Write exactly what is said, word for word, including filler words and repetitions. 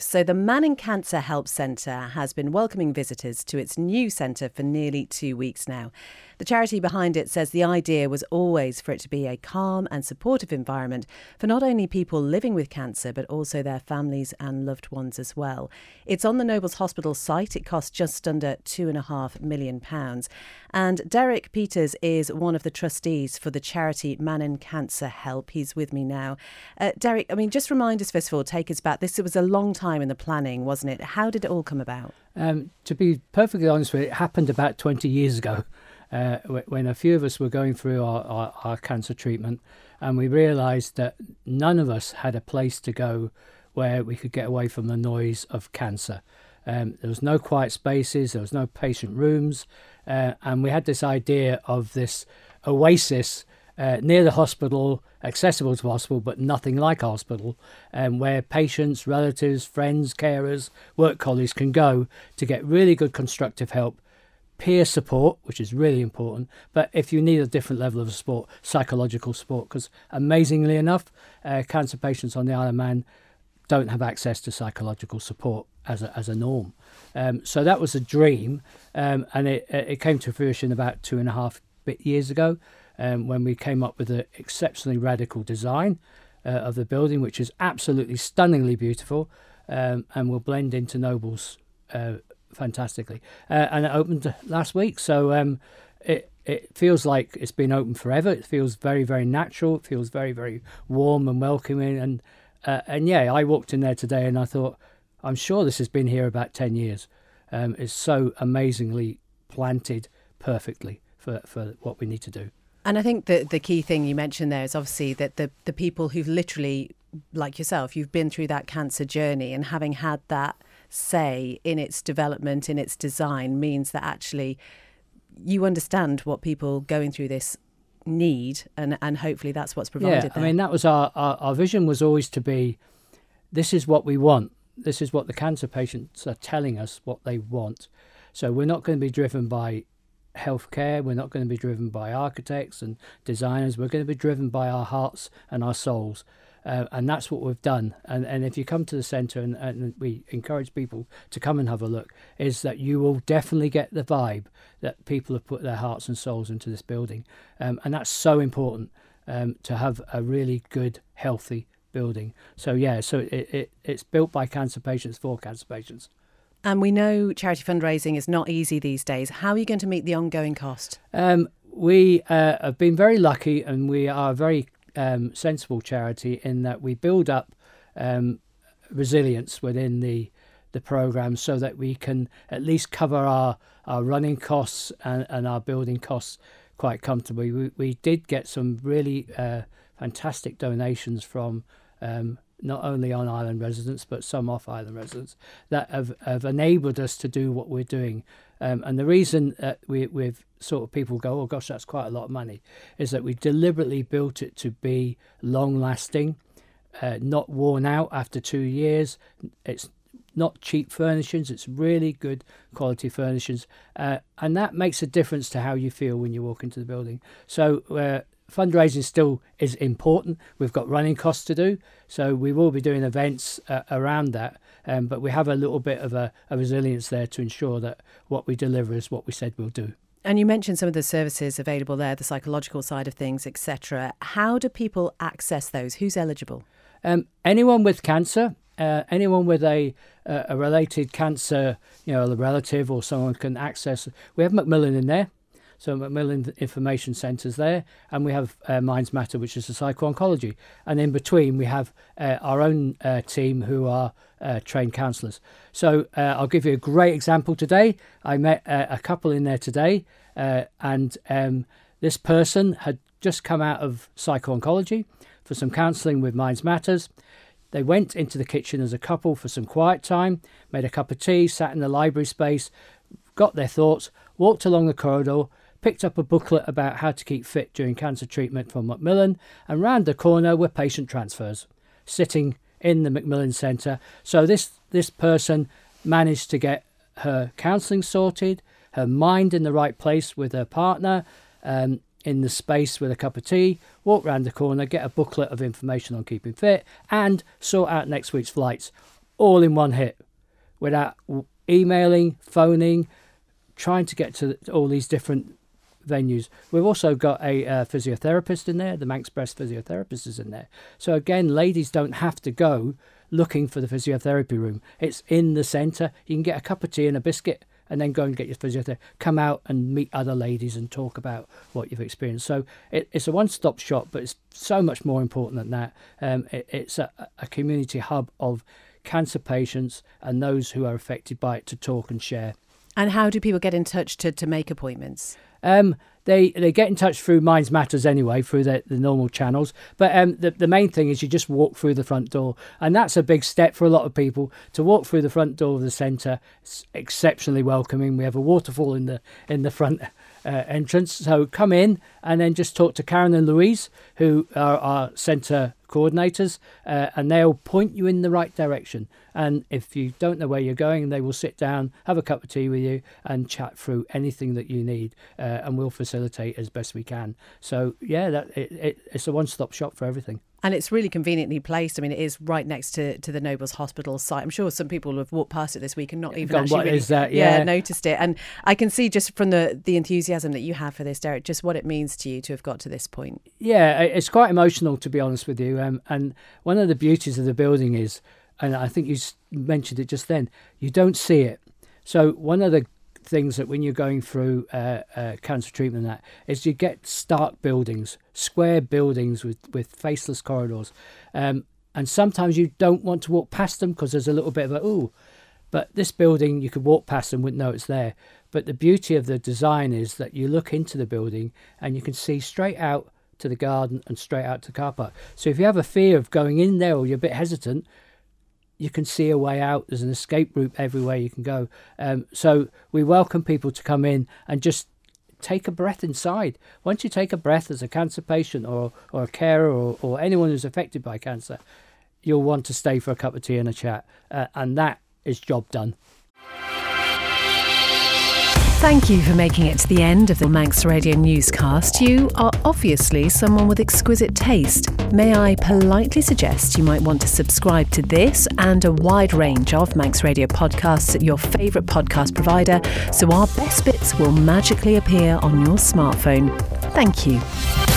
So the Manning Cancer Help Centre has been welcoming visitors to its new centre for nearly two weeks now. The charity behind it says the idea was always for it to be a calm and supportive environment for not only people living with cancer, but also their families and loved ones as well. It's on the Nobles Hospital site. It costs just under two and a half million pounds. And Derek Peters is one of the trustees for the charity Manning Cancer Help. He's with me now. Uh, Derek, I mean, just remind us, first of all, take us back. This was a long time in the planning, wasn't it? How did it all come about? Um, to be perfectly honest with you, it happened about twenty years ago. Uh, when a few of us were going through our, our, our cancer treatment, and we realised that none of us had a place to go where we could get away from the noise of cancer. Um, there was no quiet spaces, there was no patient rooms, uh, and we had this idea of this oasis uh, near the hospital, accessible to the hospital, but nothing like a hospital, um, where patients, relatives, friends, carers, work colleagues can go to get really good constructive help, peer support, which is really important, but if you need a different level of support, psychological support, because amazingly enough, uh, cancer patients on the Isle of Man don't have access to psychological support as a, as a norm. Um, so that was a dream, um, and it, it came to fruition about two and a half bit years ago um, when we came up with an exceptionally radical design uh, of the building, which is absolutely stunningly beautiful, um, and will blend into Nobles uh, fantastically, uh, and it opened last week. So um, it it feels like it's been open forever. It feels very very natural. It feels very very warm and welcoming. And uh, and yeah, I walked in there today and I thought, I'm sure this has been here about ten years. Um, it's so amazingly planted perfectly for for what we need to do. And I think that the key thing you mentioned there is obviously that the the people who've literally, like yourself, you've been through that cancer journey, and having had that say in its development, in its design, means that actually you understand what people going through this need, and and hopefully that's what's provided yeah there. I mean, that was our, our our vision was always to be, this is what we want, this is what the cancer patients are telling us what they want. So we're not going to be driven by healthcare, we're not going to be driven by architects and designers, we're going to be driven by our hearts and our souls. Uh, and that's what we've done. And and if you come to the centre, and, and we encourage people to come and have a look, is that you will definitely get the vibe that people have put their hearts and souls into this building. Um, and that's so important, um, to have a really good, healthy building. So yeah, so it, it it's built by cancer patients for cancer patients. And we know charity fundraising is not easy these days. How are you going to meet the ongoing cost? Um, we uh, have been very lucky, and we are very Um, sensible charity in that we build up um, resilience within the the program so that we can at least cover our, our running costs and, and our building costs quite comfortably. We, we did get some really uh, fantastic donations from um, not only on-island residents but some off-island residents that have, have enabled us to do what we're doing. Um, and the reason that we, we've sort of people go, oh gosh, that's quite a lot of money, is that we deliberately built it to be long-lasting, uh, not worn out after two years. It's not cheap furnishings, it's really good quality furnishings. Uh, and that makes a difference to how you feel when you walk into the building. So uh, fundraising still is important. We've got running costs to do, so we will be doing events uh, around that. Um, but we have a little bit of a, a resilience there to ensure that what we deliver is what we said we'll do. And you mentioned some of the services available there, the psychological side of things, et cetera. How do people access those? Who's eligible? Um, anyone with cancer, uh, anyone with a uh, a related cancer, you know, a relative or someone can access. We have Macmillan in there. So Macmillan Information Centre's there, and we have uh, Minds Matter, which is the psycho-oncology. And in between, we have uh, our own uh, team who are uh, trained counsellors. So uh, I'll give you a great example today. I met uh, a couple in there today, uh, and um, this person had just come out of psycho-oncology for some counselling with Minds Matters. They went into the kitchen as a couple for some quiet time, made a cup of tea, sat in the library space, got their thoughts, walked along the corridor, picked up a booklet about how to keep fit during cancer treatment from Macmillan, and round the corner were patient transfers sitting in the Macmillan Centre. So this this person managed to get her counselling sorted, her mind in the right place with her partner, um, in the space with a cup of tea, walk round the corner, get a booklet of information on keeping fit, and sort out next week's flights all in one hit without emailing, phoning, trying to get to all these different venues. We've also got a uh, physiotherapist in there. The Manx Breast physiotherapist is in there. So again, ladies don't have to go looking for the physiotherapy room. It's in the centre. You can get a cup of tea and a biscuit and then go and get your physiotherapy. Come out and meet other ladies and talk about what you've experienced. So it, it's a one-stop shop, but it's so much more important than that. Um, it, it's a, a community hub of cancer patients and those who are affected by it to talk and share. And how do people get in touch to, to make appointments? Um, they they get in touch through Minds Matters anyway, through the, the normal channels. But um, the, the main thing is you just walk through the front door. And that's a big step for a lot of people, to walk through the front door of the centre. It's exceptionally welcoming. We have a waterfall in the in the front uh, entrance. So come in and then just talk to Karen and Louise, who are our centre coordinators, uh, and they'll point you in the right direction. And if you don't know where you're going, they will sit down, have a cup of tea with you and chat through anything that you need, uh, and we'll facilitate as best we can. So yeah, that it, it, it's a one-stop shop for everything. And it's really conveniently placed. I mean, it is right next to, to the Nobles Hospital site. I'm sure some people have walked past it this week and not even God, actually what really, is that? Yeah. yeah, noticed it. And I can see just from the, the enthusiasm that you have for this, Derek, just what it means to you to have got to this point. Yeah, it's quite emotional, to be honest with you. Um, and one of the beauties of the building is, and I think you mentioned it just then, you don't see it. So one of the things that when you're going through uh, uh, cancer treatment and that is you get stark buildings, square buildings with, with faceless corridors. Um, and sometimes you don't want to walk past them because there's a little bit of a, ooh, but this building, you could walk past and wouldn't know it's there. But the beauty of the design is that you look into the building and you can see straight out to the garden and straight out to the car park. So if you have a fear of going in there or you're a bit hesitant, you can see a way out. There's an escape route everywhere you can go. Um, so we welcome people to come in and just take a breath inside. Once you take a breath as a cancer patient or, or a carer or, or anyone who's affected by cancer, you'll want to stay for a cup of tea and a chat. Uh, and that is job done. Thank you for making it to the end of the Manx Radio newscast. You are obviously someone with exquisite taste. May I politely suggest you might want to subscribe to this and a wide range of Manx Radio podcasts at your favourite podcast provider so our best bits will magically appear on your smartphone. Thank you.